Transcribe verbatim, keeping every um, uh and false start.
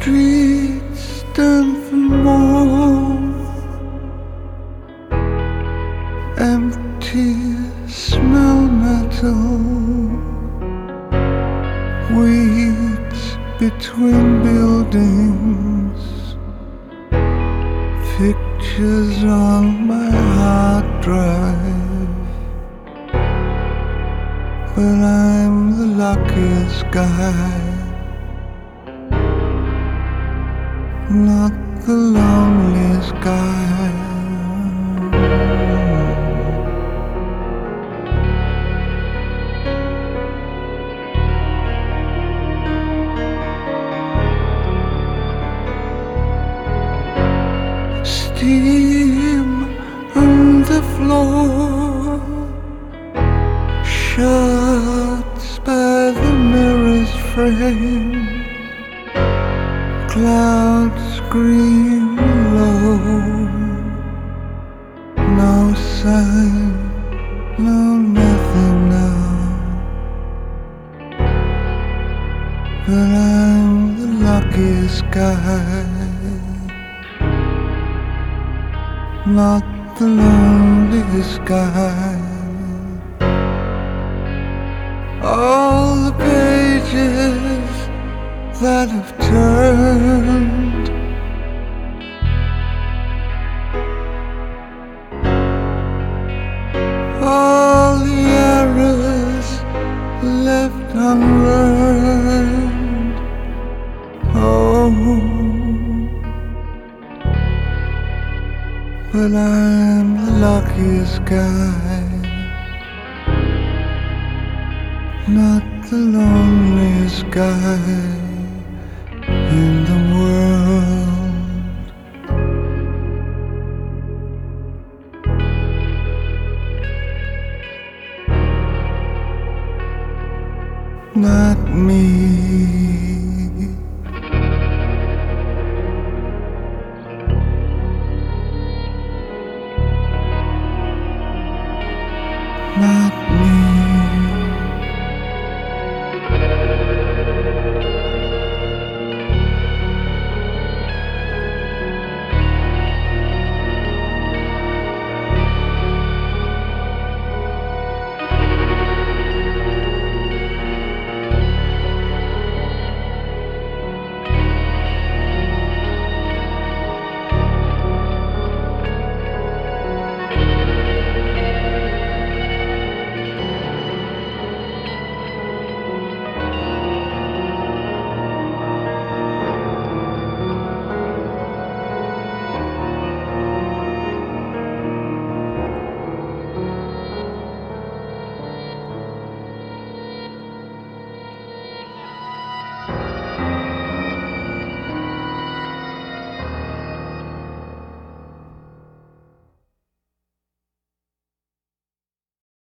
streets stand for more, empty, smell metal, weeds between buildings, pictures on my hard drive. But I'm the luckiest guy, not the loneliest guy. Steam on the floor, shots by the mirror's frame, clouds scream low, no sign, no nothing now. But I'm the luckiest guy, not the loneliest guy. All the pages that have turned, all the errors left unlearned. Oh, but I'm the luckiest guy, not the loneliest guy in the world. Not me.